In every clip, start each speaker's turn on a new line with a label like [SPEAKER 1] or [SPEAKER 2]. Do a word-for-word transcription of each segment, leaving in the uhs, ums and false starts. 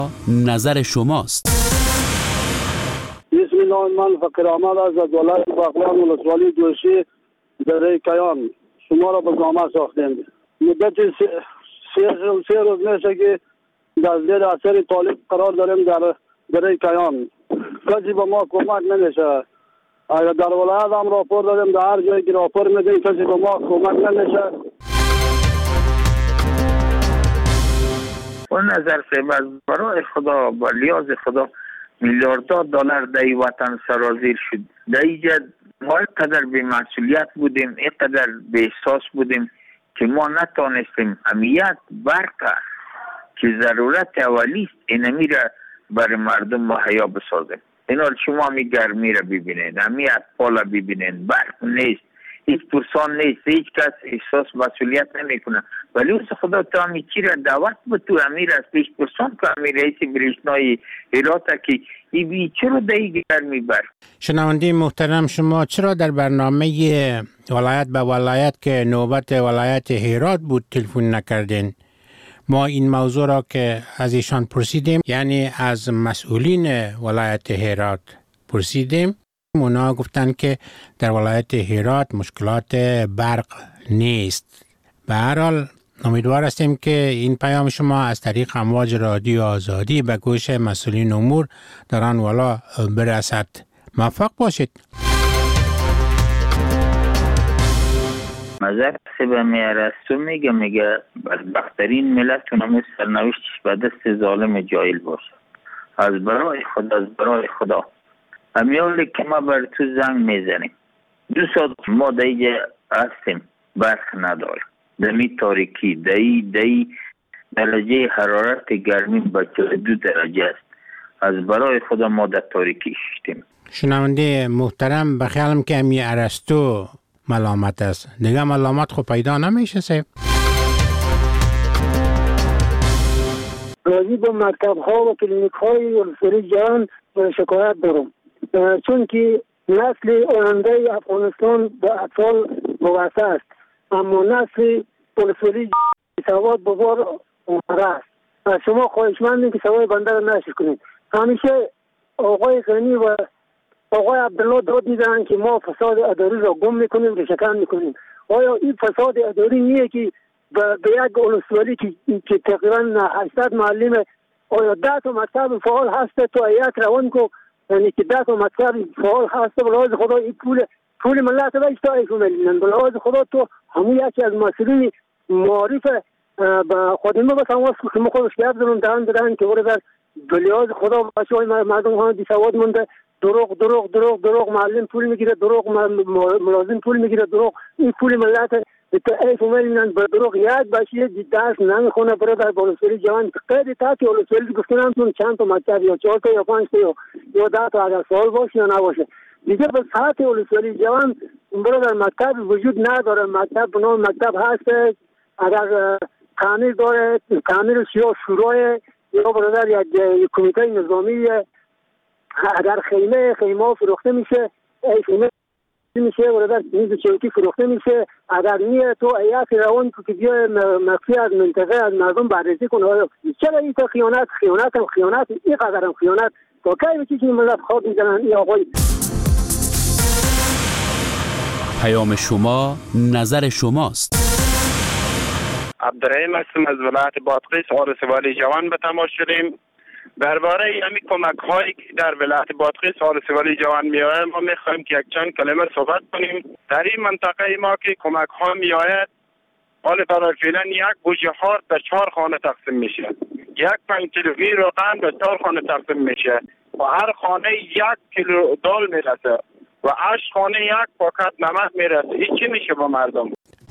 [SPEAKER 1] نظر شماست.
[SPEAKER 2] بسم الله، من فقیر احمد از ولایت بغلان ولسوالی دوشی دره کیان شما را به زحمت ساختیم. مدت سه روز میشه که در زیر اثر طالب قرار داریم در دره کیان. کسی به ما کمک نمیشه. اگر در ولایت هم راپور داریم، در هر جایی که راپور میدیم کسی به ما کمک نمیشه.
[SPEAKER 3] و نظر سیباز برای خدا با لیاز خدا میلیاردها دلار در این وطن سرازیر شد. در اینجا ما اینقدر به مسئولیت بودیم، اینقدر به احساس بودیم که ما نتانستیم امیت برق که ضرورت اولی است اینمی را برای مردم مهیا بسازیم. اینا شما می گرمی را ببینید، امی اطفال ببینید، برق نیست، هیچ پرسان نیست، هیچ کس احساس مسئولیت نمی کنه. ولی اوز خدا تا همی چی را دعوت به تو امیر از پیش پرسان که امیر رئیس برشنای هرات که ای بی چرا دایی گرمی برق.
[SPEAKER 4] شنونده محترم، شما چرا در برنامه ولایت به ولایت که نوبت ولایت هرات بود تلفن نکردین؟ ما این موضوع را که از ایشان پرسیدیم، یعنی از مسئولین ولایت هرات پرسیدیم، اونا گفتن که در ولایت هرات مشکلات برق نیست. به هر حال امیدوار هستیم که این پیام شما از طریق امواج رادیو آزادی به گوش مسئولین امور در آن والا برسد. موفق باشید.
[SPEAKER 3] مذهب سبا میارستو میگه میگه بدبخترین ملت اونم سرنوشتش به دست ظالم جاهل باشه. از برای خدا از برای خدا امیالی که ما بر تو زنگ میزنیم دو ساعت ما دیگه هستیم، برق نداریم، دمی تاریکی دی دی درجه حرارت گرمی بچه دو درجه است. از برای خدا ما در تاریکی شدیم.
[SPEAKER 4] شنونده محترم، بخیالم که امی ارسطو ملامت است، دیگه ملامت خو پیدا نمیشه سیب.
[SPEAKER 2] راضی با مکتب ها و کلینیک های ولسوالی جهان شکایت دارم، چون که نسل آینده افغانستان به اطفال وابسته است، اما نسل ولسوالی سواد بزار اومده است. از شما خواهشمندیم که سوای بنده را نشر کنید. همیشه آقای غنی و آقای عبدالله داد میزنن که ما فساد اداری را گم میکنیم، ریشه‌کن میکنیم. آیا این فساد اداری نیه که به یک ولسوالی که که تقریبا هشتصد معلم، آیا ده تا مکتب فعال هست تو یک روان کو، یعنی که ده تا مکتب فعال هست، بلاز خدا این پول پول ملت را اشتای میلیون بلاز خدا تو همون یکی از مسئولین معارف به خودمه بس هم که ما خودش گرد دارم دارن دارن که ورده بلاز خدا بچه مردم ها بی سواد مونده، دروغ دروغ دروغ دروغ معلم پول میگیره، دروغ ملازم پول میگیره، دروغ این پول ملت به ایف میلیون به دروغ یک بچه درس نمیخونه برادر ولسوالی جوان قید تا که ولسوالی گفتن تون چند تا مکتب یا چهار تا یا پنج تا یا ده تا اگر سوال باشه یا نباشه دیگه به ساعت ولسوالی جوان برادر مکتب وجود نداره. مکتب بنام مکتب هست، اگر تعمیر داره تعمیر یا شورای یا برادر یک کمیته نظامی، اگر خیمه خیمه فروخته میشه خیمه میشه برادر میز چوکی فروخته میشه، اگر نیه تو ایت روان که بیای مخفی از منطقه از مردم بررسی کنه. چرا این تا خیانت خیانت هم خیانت این قدر هم خیانت تا کی به چیزی ملت خواب میزنن این آقای.
[SPEAKER 1] پیام شما نظر شماست.
[SPEAKER 5] عبدالرحیم هستم از ولایت بادغیس ولسوالی جوان به تماس شدیم. درباره همین کمک هایی که در ولایت بادغیس ولسوالی جوان میآید ما میخوایم که یک چند کلمه صحبت کنیم. در این منطقه ما که کمک ها میآید حال برای فعلا یک بوجه هار در چهار خانه تقسیم میشه، یک پنج کیلوگرم روغن به چهار خانه تقسیم میشه و هر خانه یک کیلو دال میرسه و هشت خانه یک پاکت نمک میرسه. این چی میشه با مردم؟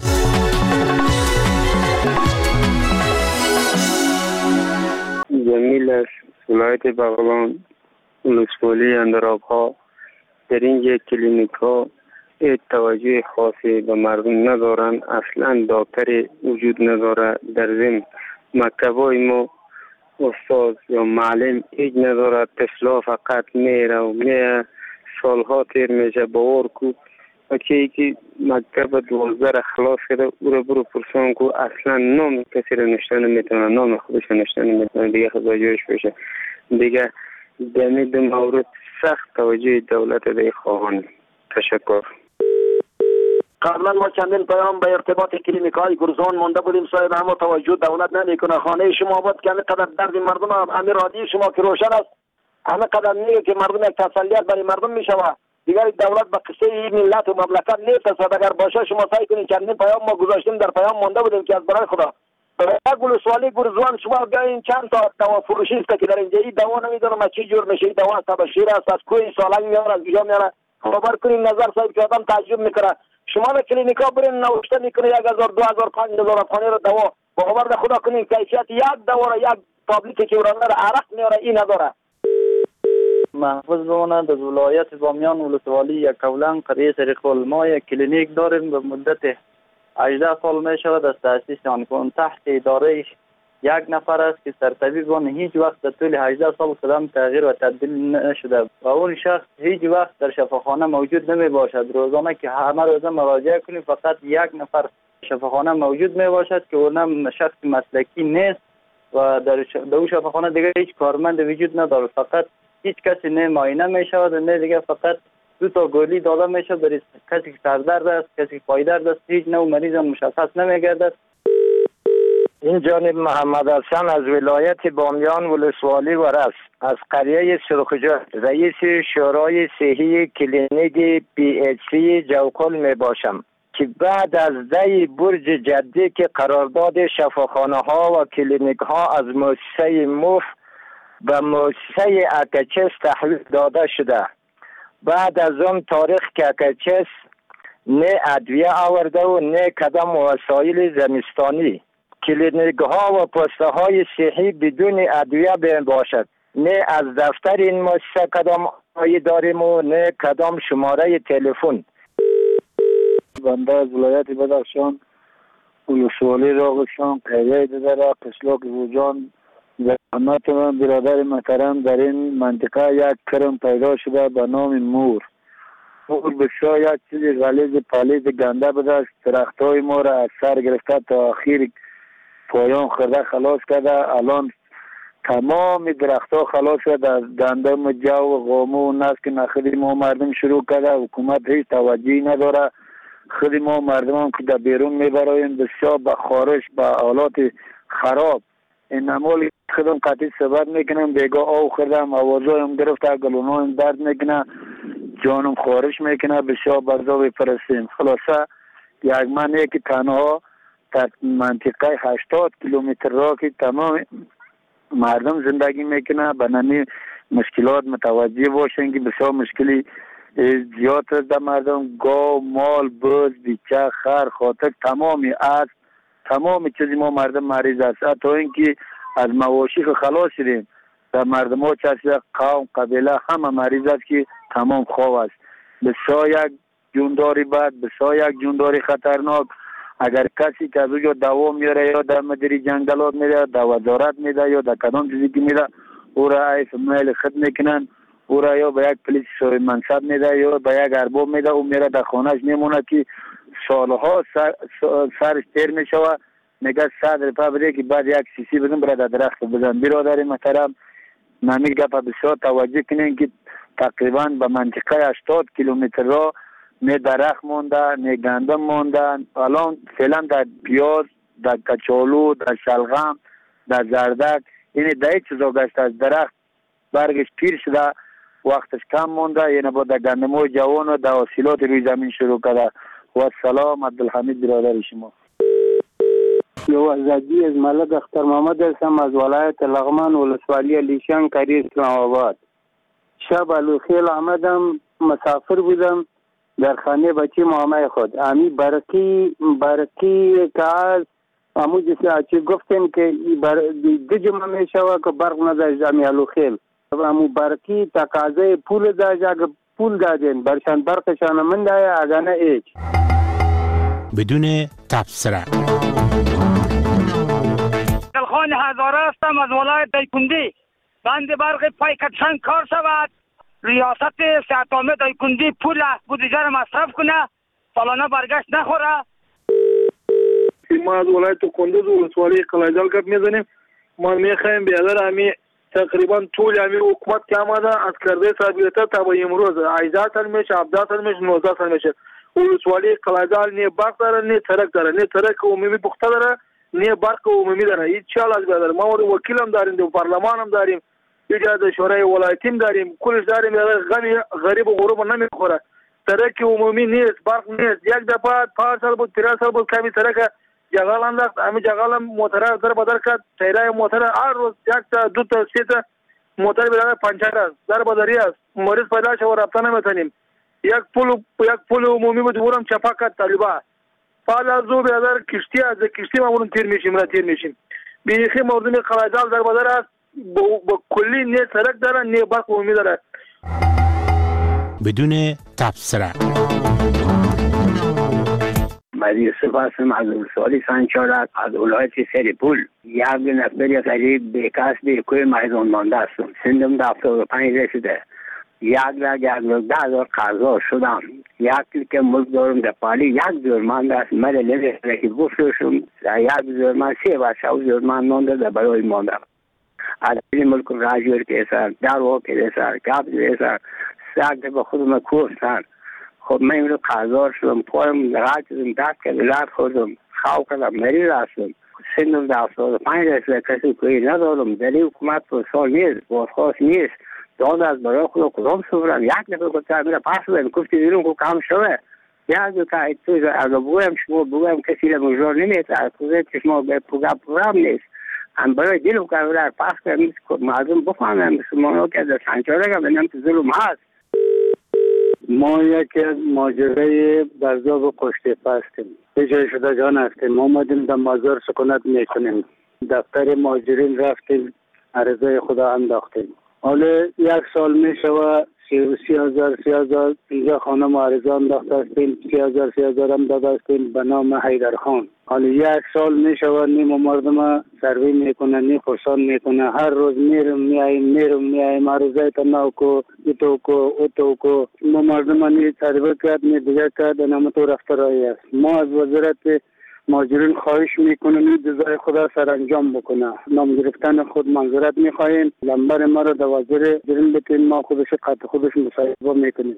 [SPEAKER 6] جمیل است، ولایت بغلان ولسوالی اندراب ها. در اینجا کلینیک ها توجه خاصی به مردم ندارن، اصلا دکتر وجود نداره. در ضمن مکتب های ما استاد یا معلم هیچ نداره، طفلا فقط میره و میره، سالها تیر میشه. باور کو بچه ای که مکتب دوازده را خلاص کرده او را برو پرسان که اصلا نام کسی را نشته نمیتونه، نام خودش را نشته نمیتونه، دیگه خدا جایش بشه. دیگه دمی دو مورد سخت توجه دولت دیگه خواهان. تشکر.
[SPEAKER 7] قبلا ما چندین پیام به ارتباط کلینیک های گرزان مانده بودیم صاحب، اما توجه دولت نمیکنه. خانه شما آباد که همین قدر درد مردم، همین رادیو شما که روشن است، همین قدر میگه که مردم یک تسلیت برای مردم میشوه. دیگر دولت به قصه این ملت و مملکت نیست است. اگر باشه شما سعی کنید. چندین پیام ما گذاشتیم، در پیام مانده بودیم که از برای خدا یک گلسوالی گرزوان شما بیاین چند تا دوا فروشی است که در اینجا این دوا نمیدونم چی جور میشه. این دوا تبشیر است، از کوی سالنگ میاره، از کجا میاره. خبر کنین نظر صاحب که آدم تعجب میکنه. شما به کلینیکا برین نوشته میکنه یک هزار دو هزار پنج هزار افغانی رو دوا. باور خدا کنین کیفیت یک دوا را یک تابلتی که ورنه عرق میاره این نداره.
[SPEAKER 8] محفوظ بماند. از ولایت بامیان ولسوالی یک کولن قریه سریخول ما یک کلینیک داریم. به مدت هجده سال می شود از تأسیس آن کن. تحت اداره یک نفر است که سرطبیب آن هیچ وقت در طول هجده سال قدم تغییر و تبدیل نشده و اون شخص هیچ وقت در شفاخانه موجود نمی باشد. روزانه که همه روزه مراجعه کنیم فقط یک نفر شفاخانه موجود می باشد که اونم شخص مسلکی نیست و در اون شفاخانه دیگه هیچ کارمند وجود نداره. فقط هیچ کسی نه معاینه می شود و نه دیگه فقط دو تا گولی داده می شود برای کسی که سردرد است، کسی که پایدرد است. هیچ نوع مریض مشخص نمی گردد.
[SPEAKER 9] این جانب محمد حسن از ولایت بامیان ولسوالی ورس از قریه سرخجات رئیس شورای صحی کلینیک پی اچ سی جوکل می باشم که بعد از دی برج جدی که قرارداد شفاخانه ها و کلینیک ها از مؤسسه موف به مؤسسه اکچس تحویل داده شده، بعد از اون تاریخ که اکچس نه ادویه آورده و نه کدام وسایل زمستانی، کلینیک ها و پسته های صحی بدون ادویه بین باشد، نه از دفتر این مؤسسه کدام آیی داریم و نه کدام شماره تلفن.
[SPEAKER 10] بنده از ولایت بدخشان ولسوالی راغشان قریه داره قسلوک وجان زحمت من برادر محترم در این منطقه یک کرم پیدا شده به نام مور. مور بسیار یک چیز غلیظ پلیز گنده بوده است. درخت های ما را از سر گرفته تا آخر پایان خورده خلاص کرده. الان تمام درخت ها خلاص کرده از گندم جو و قامو و نسک نخلی ما مردم شروع کرده. حکومت هیچ توجهی نداره. خود ما مردمان که در بیرون میبرایم بسیار به خارش به حالات خراب این نمال خودم قطعی صحبت میکنم. بیگاه آو خوردم آوازایم گرفته گلونایم درد میکنه جانم خارش میکنه بسیار برزا بپرستیم. خلاصه یک منه که تنها در منطقه هشتاد کیلومتر را که تمام مردم زندگی میکنه به نمی مشکلات متوجه باشن که بسیار مشکلی زیاد است در مردم. گاو مال بز بیچه خر خاطر تمامی از تمام چیزی ما مردم مریض است. حتی اینکه از مواشی خلاص شدیم در مردم ها چه قوم قبیله همه مریض است که تمام خواب است. بسیار یک جونداری بد، بسیار یک جونداری خطرناک. اگر کسی که از اونجا دوا میاره یا در مدیری جنگلات میره در وزارت میده یا در کدام چیزی که میره او را ایف میل خد میکنن، او را یا به یک پلیس صاحب منصب میده یا به یک ارباب میده. او میره در خانهش میمونه که سالها سر سرش تیر میشوه. میگه صد روپه بده که بعد یک سیسی بدون برای در درخت بزن. برادر محترم نمی گپ بسیار توجه کنین که تقریبا به منطقه هشتاد کیلومتر را نه درخت مونده نه گندم مونده. الان فعلا در پیاز، در کچالو، در شلغم، در زردک این ده چیزا گشت از درخت برگش پیر شده وقتش کم مونده. یعنی با در گندم های جوان و در حاصلات روی زمین شروع کرده. و سلام عبدالحمید برادر شما.
[SPEAKER 11] یو ازادی از ملک اختر محمد هستم از ولایت لغمان ولسوالی لیشان کری اسلام آباد. شب الوخیل آمدم مسافر بودم در خانه بچه مامای خود امی برکی برکی کاز امو جسی چی گفتن که دو جمعه می شوه که برق نداشت امی الوخیل امو برکی تقاضای پول داشت اگر پول دادن برشان برقشان من دایا اگانه ایچ
[SPEAKER 4] بدون تبصره.
[SPEAKER 12] خان هزاره هستم از ولایت دایکندی. بند برق پای کتشن کار شود. ریاست صحت عامه دایکندی پول بودجه را مصرف کنه سالانه برگشت نخوره.
[SPEAKER 10] ما از ولایت کندوز ولسوالی قلعه‌جان گپ میزنیم. ما میخوایم بیادر همی تقریبا طول همی حکومت که آمده از کرده سابقه تا به امروز هجده سال میشه، هفده سال میشه، نوزده سال میشه. ولسوالی قلعه‌جان نه برق داره نه ترک داره، نه ترک عمومی پخته داره نه برق عمومی داره. هیچ چال از بیادر ما وکیل هم داریم، دو پارلمان هم داریم، ایجاد شورای ولایتی هم داریم، کلش داریم. غنی غریب و غروب نمیخوره. ترک عمومی نیست، برق نیست. یک دفعه پنج سال بود، پنج سال بود کمی ترک جغال انداخت. همین جغال هم موتر در بدر کرد. تیرای موتر هر روز یک تا دو تا سه تا موتر بیاد پنچر است، در بدری است. مریض پیدا شه و رفتن نمیتونیم. یک پل یک پل عمومی بود اونم چپا کرد طالبا. بعد از او بیادر کشتی از کشتی ما اون تیر میشیم، را تیر میشیم. بیخی مردم قلعه‌جان در بدر است. با کلی نه سرک داره نه برق عمومی داره.
[SPEAKER 4] بدون تبصره
[SPEAKER 13] مریض هستم از ولسوالی سنچارک از ولایت سریپول. یک نفر قریب بیکس بیکوی میدان مانده هستم. سنم ده هفتاد و پنج رسیده. یک لاک یک لاک ده هزار قرضا شدم. یک که ملک دارم در پالی یک جرمانده است. من نمی‌دونم که بفروشم. یک جرمان سه و شو جرمان مانده در برای مانده. از این ملک راجور که سر در واقع که سر کاب سر ساعت به خودم کوفتن. خب من اینو قرضار شدم، پایم لغت کردم، دست کردم، لغت خوردم، خواه کردم، مریض هستم. سنم در هفتاد و پنج رسیده، کسی کوی ندارم. در این حکومت پر سال نیست، بازخواست نیست. داد از برای خدا کدام سفرم. یک نفر گفتم میره پس بدم، گفتی دیرم که کم شده. یک دو تا توی از بگویم شما بگویم کسی لمجار نمیده، از کوزه که شما به پروگرام نیست. هم برای دیرم که برای پس کردم، مردم بفهمم مسلمانو که در سنچاره که بنام تو ظلم هست.
[SPEAKER 11] ما یک ماجرای برزاب قشتیپه هستیم. اجاره شده جان هستیم. ما آمدیم در مازار سکونت میکنیم. دفتر مهاجرین رفتیم، عرضه خدا انداختیم. حالا یک سال میشوه سی هزار سی هزار اینجا خانه معارضه انداخته هستیم. سی هزار سی هزار هم داده هستیم به نام حیدر خان. حالا یک سال میشوه نیم مردم سروی میکنه، نیم پرسان میکنه. هر روز میرم میاییم میرم میاییم عرضه تناو کو ایتو کو اوتو کو. ما مردم نی سروی کرد نی دیگه کرد نام تو رفتارایی است. ما از وزارت مهاجرین خواهش میکنیم این جزای خدا سر انجام بکنه. نام گرفتن خود منظورت میخواهیم. لمبر ما رو در وزیر جرین بتین ما خودش قطع خودش مصاحبه میکنیم.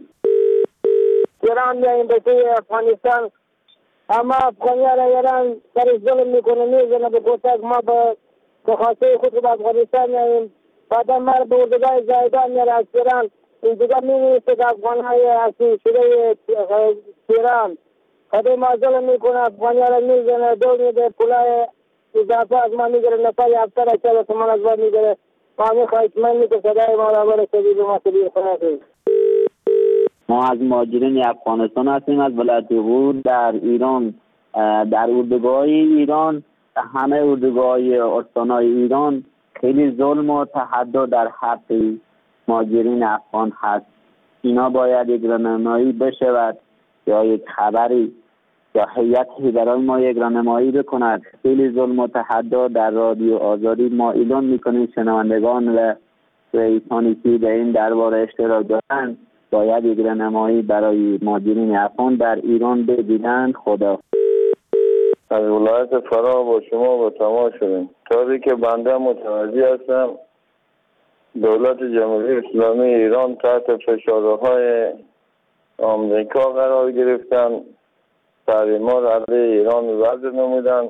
[SPEAKER 2] ایران میاییم به افغانستان، اما افغانیان ایران سر ظلم میکنه، میزنه به کوتک. ما به بخاطر خود به افغانستان میاییم، بعدا ما به اردوگاه زایدان میره از ایران. این دیگه میمیسته که افغانهای اصلی شده ایران خدا ما ظلم میکنه، افغانیان میزنه، دو میده، پولای اضافه از ما میگره، نفر هفته را چهل تومان از ما میگره. ما میخواهیم من میگه صدای ما را بره سبیل ما سبیل خونه.
[SPEAKER 14] ما از مهاجرین افغانستان هستیم، از ولایت غور در ایران. در اردوگاه ایران، همه اردوگاه استانهای ایران خیلی ظلم و تحدی در حق مهاجرین افغان هست. اینا باید یک راهنمایی بشود یا یک خبری یا هیئتی برای ما یک راهنمایی بکند. خیلی ظلم و تحدی در رادیو آزادی ما اعلام میکنیم. شنوندگان و رئیسانی که در این درباره اشتراک دارند باید یک راهنمایی برای مهاجرین افغان در ایران بگیرند. خدا.
[SPEAKER 15] از ولایت فرا با شما با تماس شدیم. طوری که بنده متوجه هستم دولت جمهوری اسلامی ایران تحت فشارهای آمریکا قرار گرفتن، تحریما را علیه ایران وضع نمودند.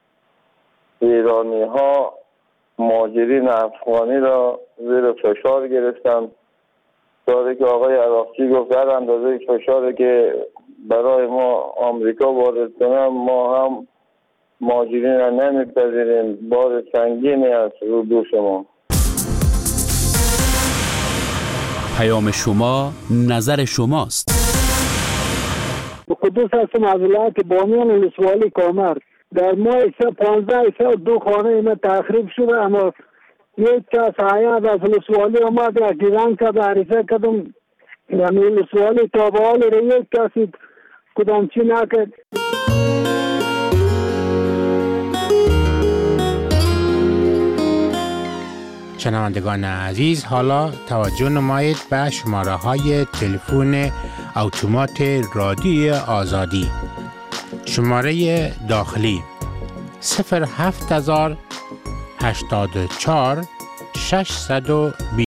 [SPEAKER 15] ایرانی ها مهاجرین افغانی را زیر فشار گرفتند. طوری که آقای عراقچی گفت هر اندازه فشاری که برای ما آمریکا وارد کنه ما هم مهاجرین را نمیپذیریم. بار سنگینی است رو دوش ما.
[SPEAKER 1] پیام شما نظر شماست.
[SPEAKER 2] قدوس هستم از ولایت بامیان ولسوالی کامر. در ماه پانزده سال دو خانه اینا تخریب شده، اما یک کس حیات از ولسوالی آمد یا گیران کرد عریضه کردم در ولسوالی تا به حال را یک کسی کدام چی نکرد.
[SPEAKER 4] شنوندگان عزیز، حالا توجه نمایید به شماره های تلفن اتومات رادیوی آزادی. شماره داخلی صفر هفت هزار هشتاد و چهار ششصد و بیست